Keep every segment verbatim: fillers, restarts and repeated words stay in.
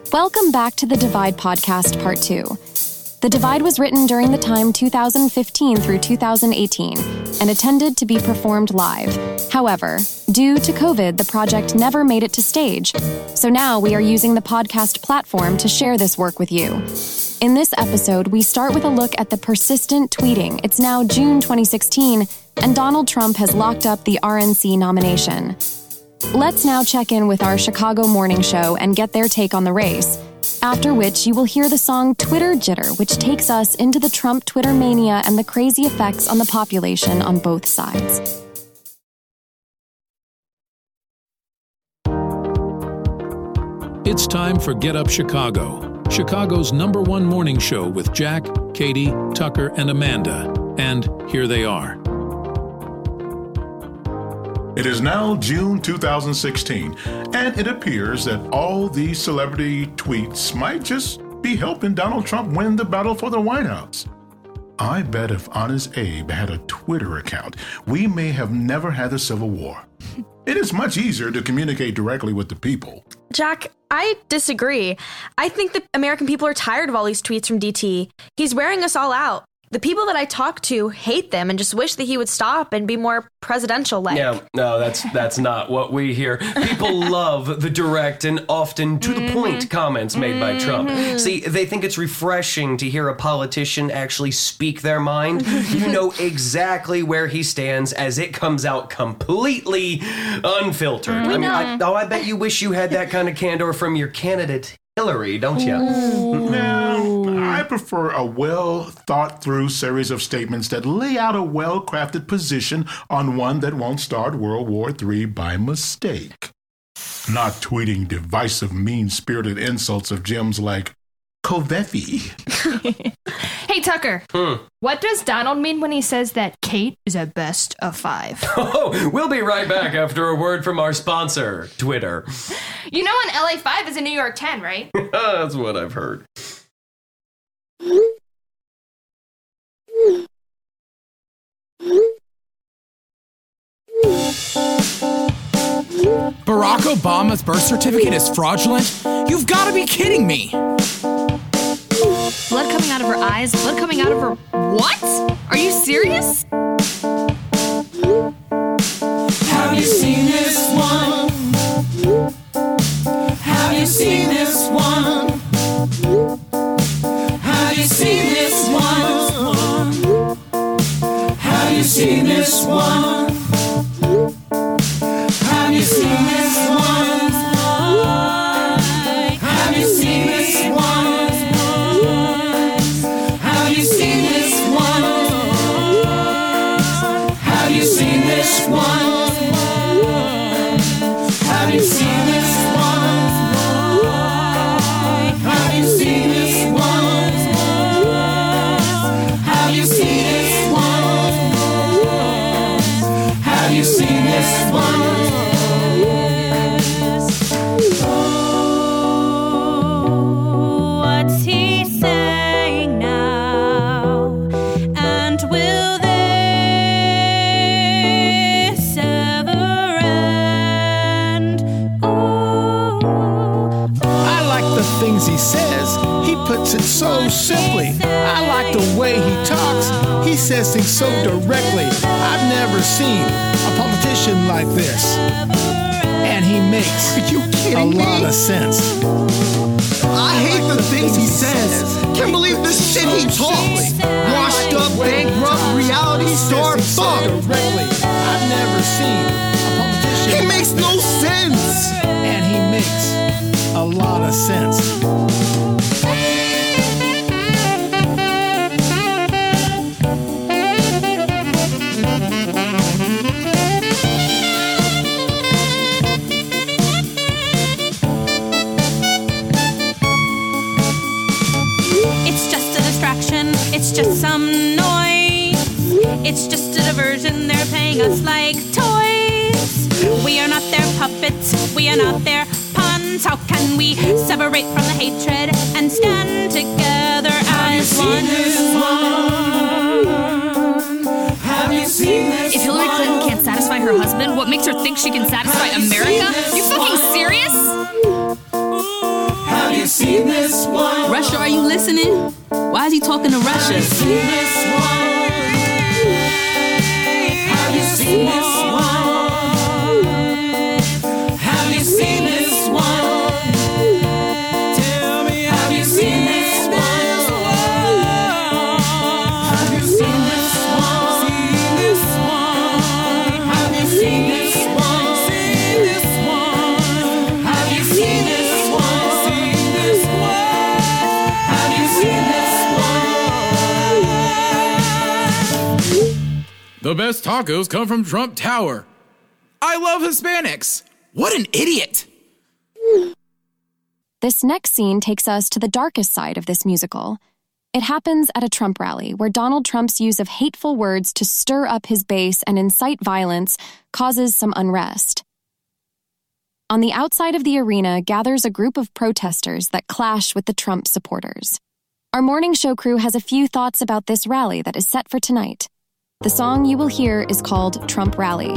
Welcome back to the Divide Podcast Part two. The Divide was written during the time two thousand fifteen through two thousand eighteen and intended to be performed live. However, due to COVID, the project never made it to stage, so now we are using the podcast platform to share this work with you. In this episode, we start with a look at the persistent tweeting. It's now June twenty sixteen, and Donald Trump has locked up the R N C nomination. Let's now check in with our Chicago morning show and get their take on the race, after which you will hear the song Twitter Jitter, which takes us into the Trump Twitter mania and the crazy effects on the population on both sides. It's time for Get Up Chicago, Chicago's number one morning show with Jack, Katie, Tucker, and Amanda. And here they are. It is now June two thousand sixteen, and it appears that all these celebrity tweets might just be helping Donald Trump win the battle for the White House. I bet if Honest Abe had a Twitter account, we may have never had a civil war. It is much easier to communicate directly with the people. Jack, I disagree. I think the American people are tired of all these tweets from D T. He's wearing us all out. The people that I talk to hate them and just wish that he would stop and be more presidential-like. Yeah, no, that's that's not what we hear. People love the direct and often to-the-point mm-hmm. comments made mm-hmm. by Trump. See, they think it's refreshing to hear a politician actually speak their mind. You know exactly where he stands as it comes out completely unfiltered. Mm-hmm. I mean, I, oh, I bet you wish you had that kind of candor from your candidate, Hillary, don't you? Now, I prefer a well-thought-through series of statements that lay out a well-crafted position on one that won't start World War Three by mistake. Not tweeting divisive, mean-spirited insults of gems like Covefi. Hey, Tucker. Hmm. What does Donald mean when he says that Kate is a best of five? Oh, we'll be right back after a word from our sponsor, Twitter. You know an L A five is a New York ten, right? That's what I've heard. Barack Obama's birth certificate is fraudulent? You've got to be kidding me! Blood coming out of her eyes? Blood coming out of her... What? Are you serious? Have you seen this one? Have you seen this one? Have you seen this one? Have you seen this one? Have you seen this one? Have you seen this one? Have you seen this one? Have you seen this one? Have you seen this one? Have you seen this one? Have you seen this one? Have you seen this one? What's he saying now? And will this ever end? Ooh. I like the things he says. He puts it so simply. I like the way he talks. He says things so directly. I've never seen a politician like this. And he makes Are you a kidding me? lot of sense. I hate the things he says. Can't believe the shit he talks. Washed up, bankrupt, reality star bum. Directly. I've never seen a politician. He makes no sense. And he makes a lot of sense. It's just a distraction, it's just some noise. It's just a diversion, they're playing us like toys. We are not their puppets, we are not their pawns. How can we separate from the hatred and stand together as one? Have you seen this If Hillary Clinton can't satisfy her husband, what makes her think she can satisfy America? You fucking serious? Have you you seen this one? Russia, are you listening? Why is he talking to Russia? Have you seen this one? Have you seen this one? Have you seen this one? Tell me, have you seen this one? Have you seen this one? Seen this one? Have you seen this one? Seen this one? Have you seen this one? Seen this one? Have you seen this one? The best tacos come from Trump Tower. I love Hispanics. What an idiot. This next scene takes us to the darkest side of this musical. It happens at a Trump rally where Donald Trump's use of hateful words to stir up his base and incite violence causes some unrest. On the outside of the arena gathers a group of protesters that clash with the Trump supporters. Our morning show crew has a few thoughts about this rally that is set for tonight. The song you will hear is called Trump Rally.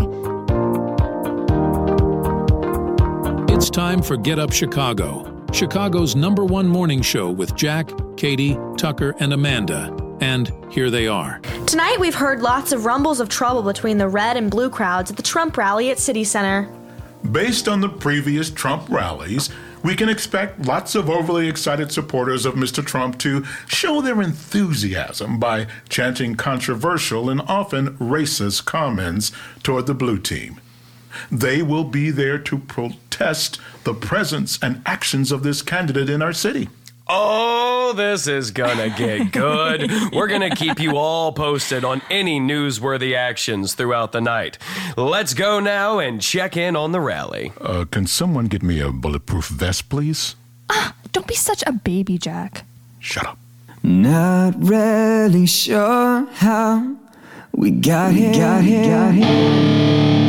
It's time for Get Up Chicago, Chicago's number one morning show with Jack, Katie, Tucker, and Amanda. And here they are. Tonight we've heard lots of rumbles of trouble between the red and blue crowds at the Trump rally at City Center. Based on the previous Trump rallies, we can expect lots of overly excited supporters of Mister Trump to show their enthusiasm by chanting controversial and often racist comments toward the blue team. They will be there to protest the presence and actions of this candidate in our city. Oh, this is gonna get good. We're gonna keep you all posted on any newsworthy actions throughout the night. Let's go now and check in on the rally. Uh, can someone get me a bulletproof vest, please? Ah, don't be such a baby, Jack. Shut up. Not really sure how we got here. Got here. Got here.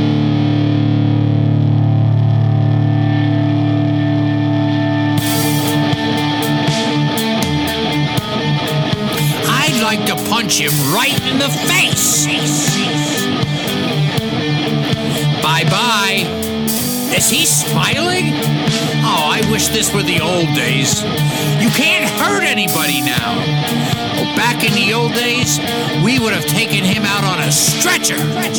Like to punch him right in the face. Bye-bye. Is he smiling? Oh, I wish this were the old days. You can't hurt anybody now. Oh, back in the old days, we would have taken him out on a stretcher.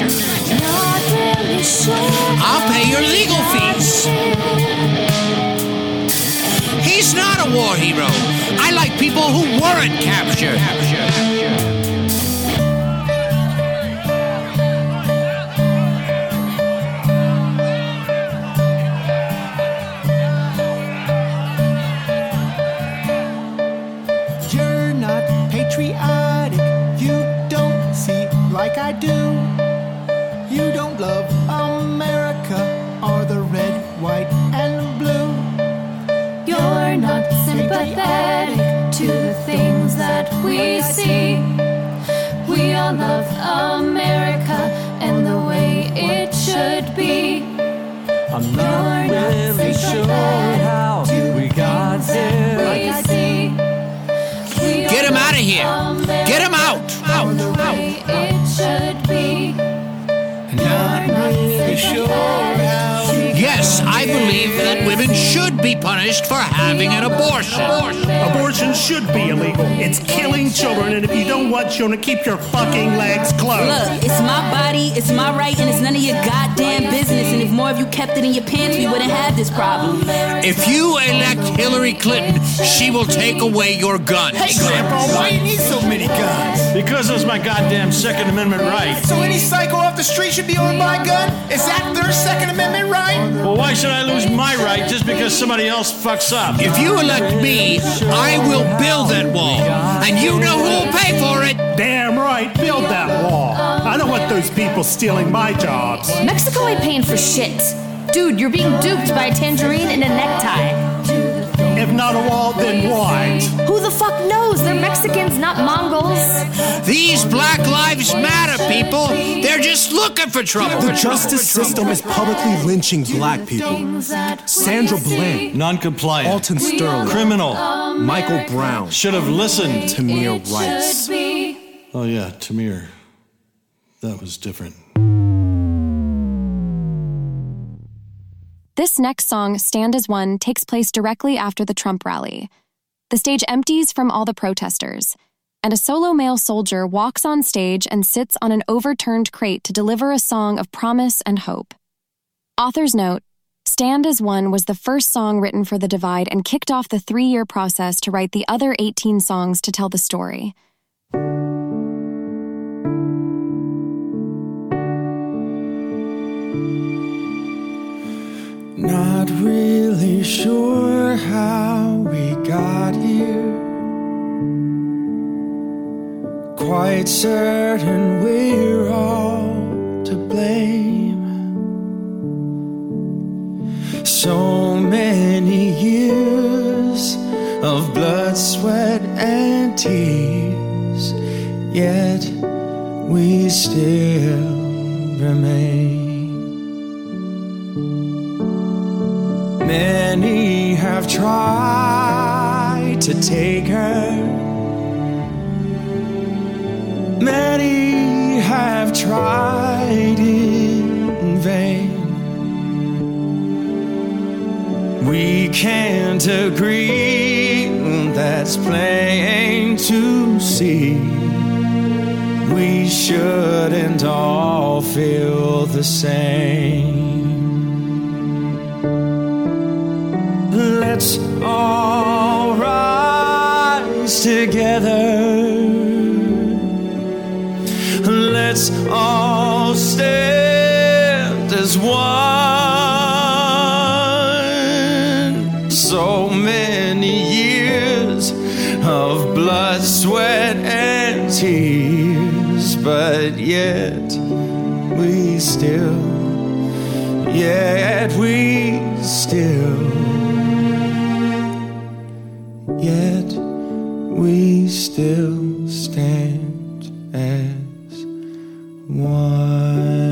I'll pay your legal fees. He's not a war hero. I like people who weren't captured. You're not patriotic. You don't see like I do. You don't love America or the red, white, and blue. You're not sympathetic to the things that we see. We all love America and the way it should be. I'm not really sure how we got here. We see. We Get him out of here. Get him out. Out. the way it should be. Not really sure how. Yes, I believe that women should be punished for having an abortion. Abortion should be illegal. It's killing children, and if you don't want children, keep your fucking legs closed. Look, it's my body, it's my right, and it's none of your goddamn business. And if more of you kept it in your pants, we wouldn't have this problem. If you elect Hillary Clinton, she will take away your guns. Hey, Grandpa, why do you need so many guns? Because it's my goddamn Second Amendment right. So any psycho off the street should be owning my gun? Is that their Second Amendment right? Well, why should I lose my right just because somebody else fucks up? If you elect me, I will build that wall. And you know who will pay for it. Damn right, build that wall. I don't want those people stealing my jobs. Mexico ain't paying for shit. Dude, you're being duped by a tangerine and a necktie. If not a wall, then what? Who the fuck knows? They're Mexicans, not Mongols. These Black Lives Matter people, they're just looking for trouble. The justice system is publicly lynching black people. Sandra Bland, Non-compliant. Alton Sterling, Criminal. Michael Brown, Should have listened. Tamir Rice. Oh yeah, Tamir. That was different. this next song, Stand as One, takes place directly after the Trump rally. The stage empties from all the protesters, and a solo male soldier walks on stage and sits on an overturned crate to deliver a song of promise and hope. Authors note, Stand as One was the first song written for The Divide and kicked off the three-year process to write the other eighteen songs to tell the story. Not really sure how we got here. Quite certain we're all to blame. So many years of blood, sweat, and tears, yet we still remain. Many have tried to take her. Many have tried in vain. We can't agree, that's plain to see. We shouldn't all feel the same. Let's all rise together. Let's all stand as one. So many years of blood, sweat, and tears, but yet we still, yet we still, yet we still stand as one.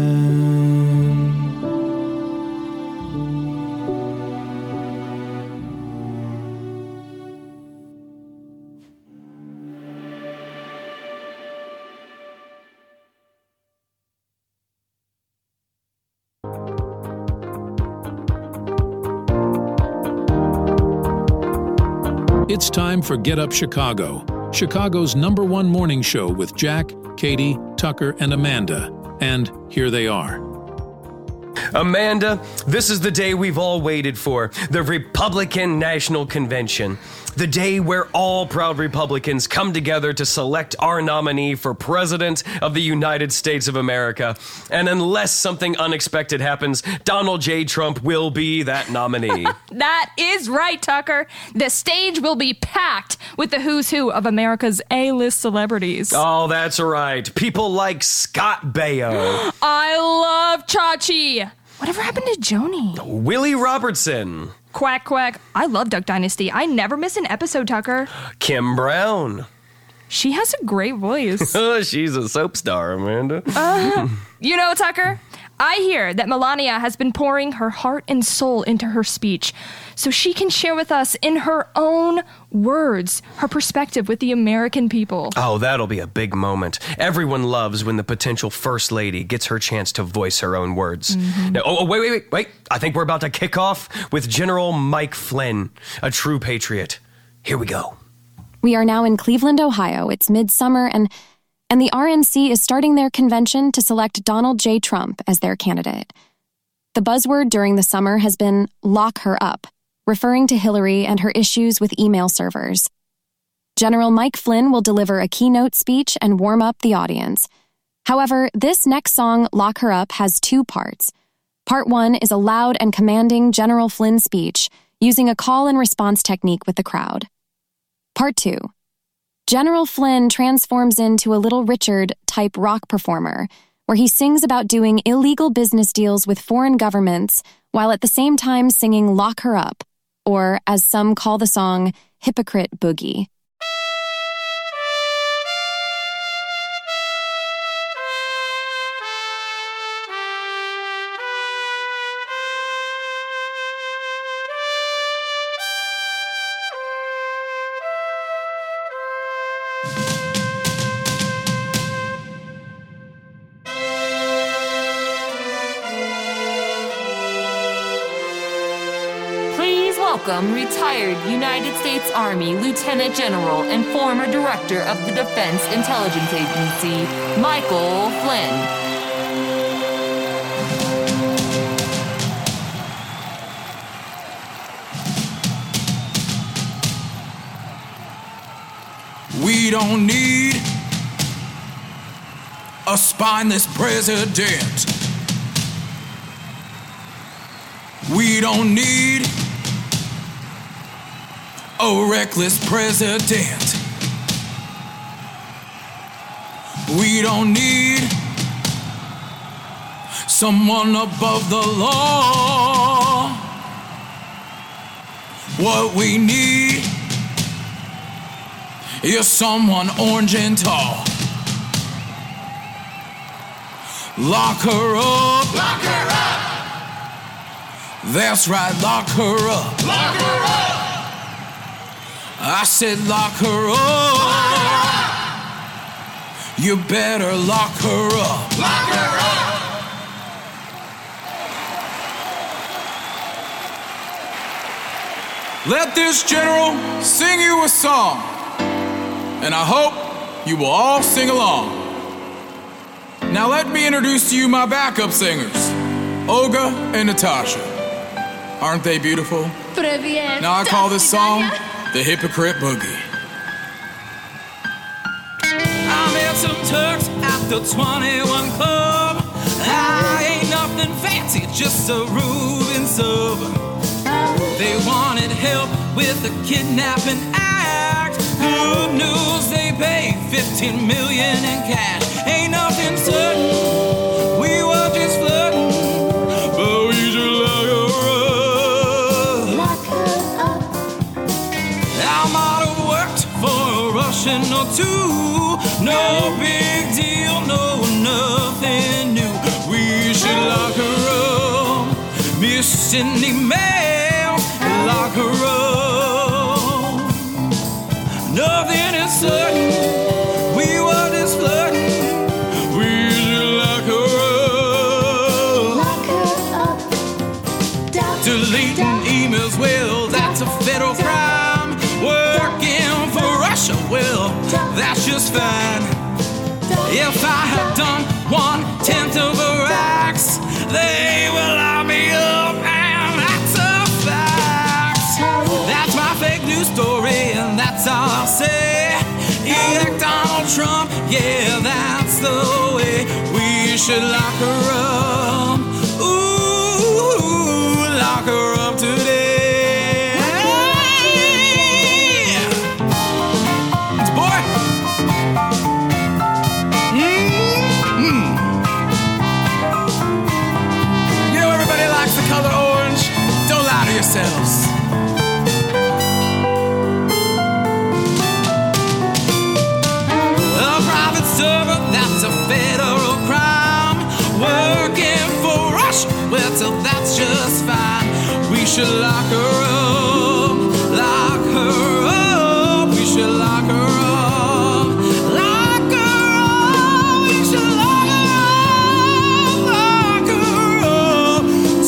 It's time for Get Up Chicago, Chicago's number one morning show with Jack, Katie, Tucker, and Amanda. And here they are. Amanda, this is the day we've all waited for, the Republican National Convention. The day where all proud Republicans come together to select our nominee for President of the United States of America. And unless something unexpected happens, Donald J. Trump will be that nominee. That is right, Tucker. The stage will be packed with the who's who of America's A-list celebrities. Oh, that's right. People like Scott Baio. I love Chachi. Whatever happened to Joni? Willie Robertson. Quack, quack. I love Duck Dynasty. I never miss an episode, Tucker. Kim Brown. She has a great voice. She's a soap star, Amanda. uh, you know, Tucker, I hear that Melania has been pouring her heart and soul into her speech so she can share with us in her own words her perspective with the American people. Oh, that'll be a big moment. Everyone loves when the potential first lady gets her chance to voice her own words. Mm-hmm. Now, oh, wait, wait, wait, wait. I think we're about to kick off with General Mike Flynn, a true patriot. Here we go. We are now in Cleveland, Ohio. It's midsummer, and and the R N C is starting their convention to select Donald J. Trump as their candidate. The buzzword during the summer has been lock her up, referring to Hillary and her issues with email servers. General Mike Flynn will deliver a keynote speech and warm up the audience. However, this next song, Lock Her Up, has two parts. Part one is a loud and commanding General Flynn speech using a call and response technique with the crowd. Part two. General Flynn transforms into a Little Richard-type rock performer, where he sings about doing illegal business deals with foreign governments while at the same time singing Lock Her Up, or, as some call the song, Hypocrite Boogie. welcome retired United States Army Lieutenant General and former Director of the Defense Intelligence Agency, Michael Flynn. We don't need a spineless president. We don't need a reckless president. We don't need someone above the law. What we need is someone orange and tall. Lock her up. Lock her up. That's right, lock her up. Lock her up. I said lock her up. Lock her up. You better lock her up. Lock her up. Let this general sing you a song, and I hope you will all sing along. Now let me introduce to you my backup singers, Olga and Natasha. Aren't they beautiful? Now I call this song the Hypocrite Boogie. I met some Turks at the twenty-one Club. I ain't nothing fancy, just a Reuben sub. They wanted help with the kidnapping act. Good news, they paid fifteen million in cash. Ain't nothing certain, we were just flirting, but we just lock her up. Lock her up. I might have worked for a Russian or two. No big deal, no nothing new. We should lock her up. Miss Cindy Mail, lock her up. Nothing is certain, we were just flirting. We should lock her up. Lock her up. Deleting emails, well, that's a federal crime. Working for Russia, well, that's just fine. If I had done one tenth of her acts, they will lock me up, and that's a fact. That's my fake news story, and that's all I'll say. Elect Donald Trump, yeah, that's the way. We should lock her up. Ooh, lock her up today. It's a boy. Mm-hmm. You know, everybody likes the color orange. Don't lie to yourselves. A private server, that's a federal crime. Working for Russia, well, so that's just fine. We should lock her up, lock her up. We should lock her up, lock her up. We should lock her up, lock her up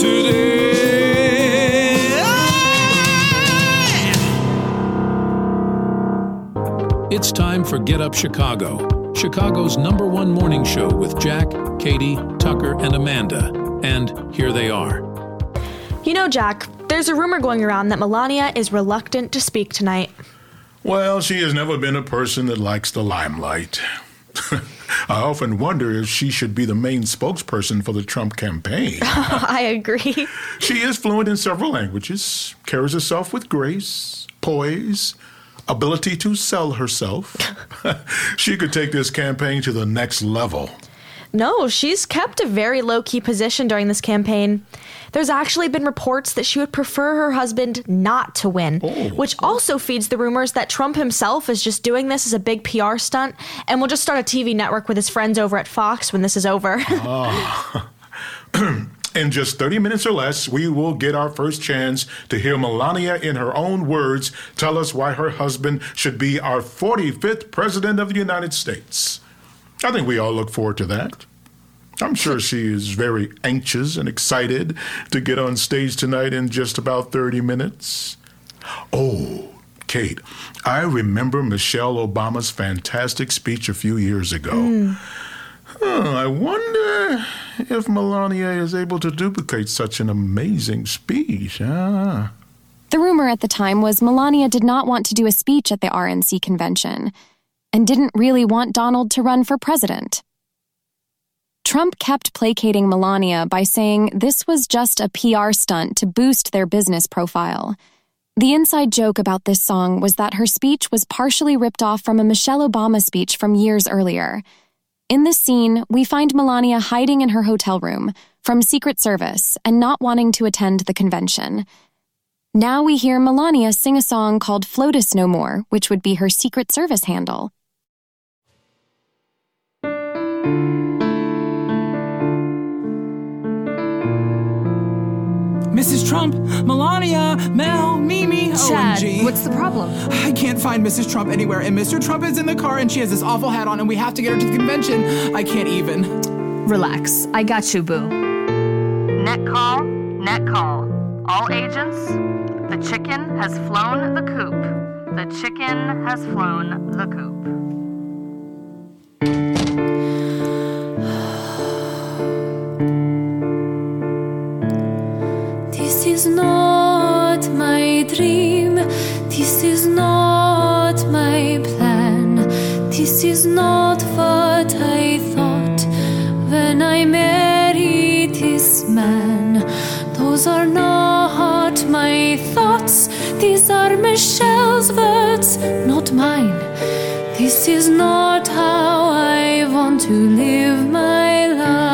today. It's time for Get Up Chicago, Chicago's number one morning show with Jack, Katie, Tucker, and Amanda. And here they are. You know, Jack, there's a rumor going around that Melania is reluctant to speak tonight. Well, she has never been a person that likes the limelight. I often wonder if she should be the main spokesperson for the Trump campaign. I agree. She is fluent in several languages, carries herself with grace, poise, ability to sell herself. She could take this campaign to the next level. No, she's kept a very low-key position during this campaign. There's actually been reports that she would prefer her husband not to win, oh. which also feeds the rumors that Trump himself is just doing this as a big P R stunt and will just start a T V network with his friends over at Fox when this is over. oh. In just thirty minutes or less, we will get our first chance to hear Melania in her own words tell us why her husband should be our forty-fifth president of the United States. I think we all look forward to that. I'm sure she is very anxious and excited to get on stage tonight in just about thirty minutes. Oh, Kate, I remember Michelle Obama's fantastic speech a few years ago. Mm. Huh, I wonder if Melania is able to duplicate such an amazing speech. Ah. The rumor at the time was Melania did not want to do a speech at the R N C convention and didn't really want Donald to run for president. Trump kept placating Melania by saying this was just a P R stunt to boost their business profile. The inside joke about this song was that her speech was partially ripped off from a Michelle Obama speech from years earlier. In this scene, we find Melania hiding in her hotel room from Secret Service and not wanting to attend the convention. Now we hear Melania sing a song called Flotus No More, which would be her Secret Service handle. Missus Trump, Melania, Mel, Mimi, Chad, O M G. what's the problem? I can't find Missus Trump anywhere, and Mister Trump is in the car, and she has this awful hat on, and we have to get her to the convention. I can't even. Relax. I got you, boo. Net call, net call. All agents, the chicken has flown the coop. The chicken has flown the coop. This is not my dream. This is not my plan. This is not what I thought when I married this man. Those are not my thoughts. These are Michelle's words, not mine. This is not how I want to live my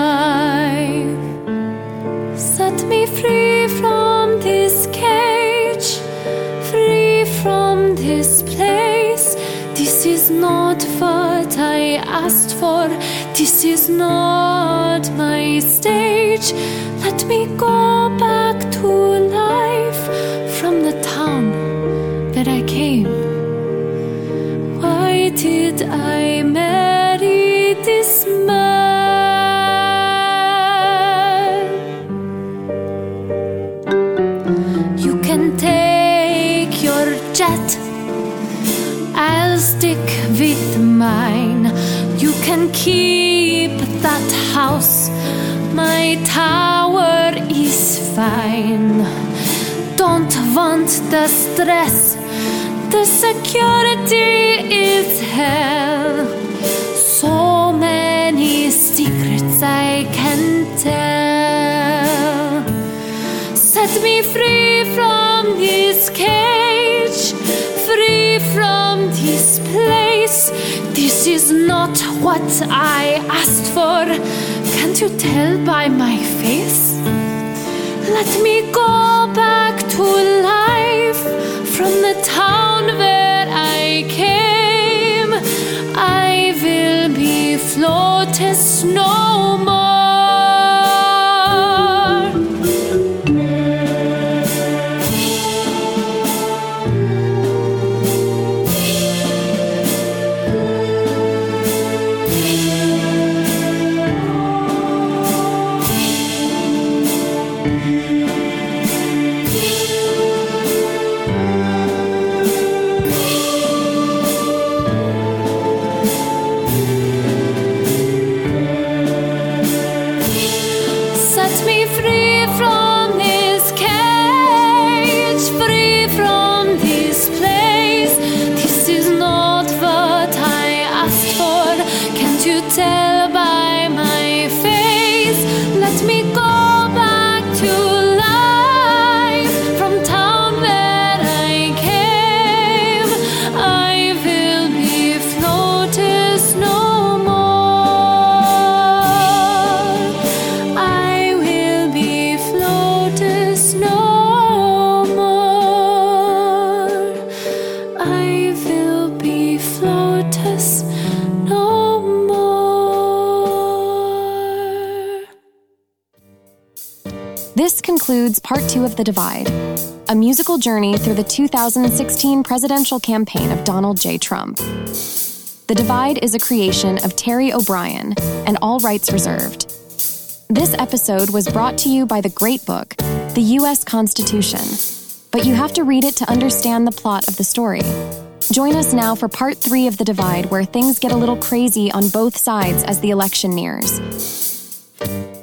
life. Set me free from this cage, free from this place. This is not what I asked for. This is not my stage. Let me go back to life from the town that I came. Why did I marry this man? You can take your jet, I'll stick with mine. You can keep that house, my tower is fine. Don't want the stress, the security is hell. So many secrets I can tell. Set me free from this cage, free from this place. This is not what I asked for. Can't you tell by my face? Let me go back to life from the town where I came. I will be Flotus no more. Tell by my face. Let me go back to life from town where I came. I will be Flotus no more. I will be Flotus no more. I will be Flotus no more. This concludes part two of The Divide, a musical journey through the two thousand sixteen presidential campaign of Donald J. Trump. The Divide is a creation of Terry O'Brien, and all rights reserved. This episode was brought to you by the great book, The U S Constitution, but but you have to read it to understand the plot of the story. Join us now for part three of The Divide, where things get a little crazy on both sides as the election nears.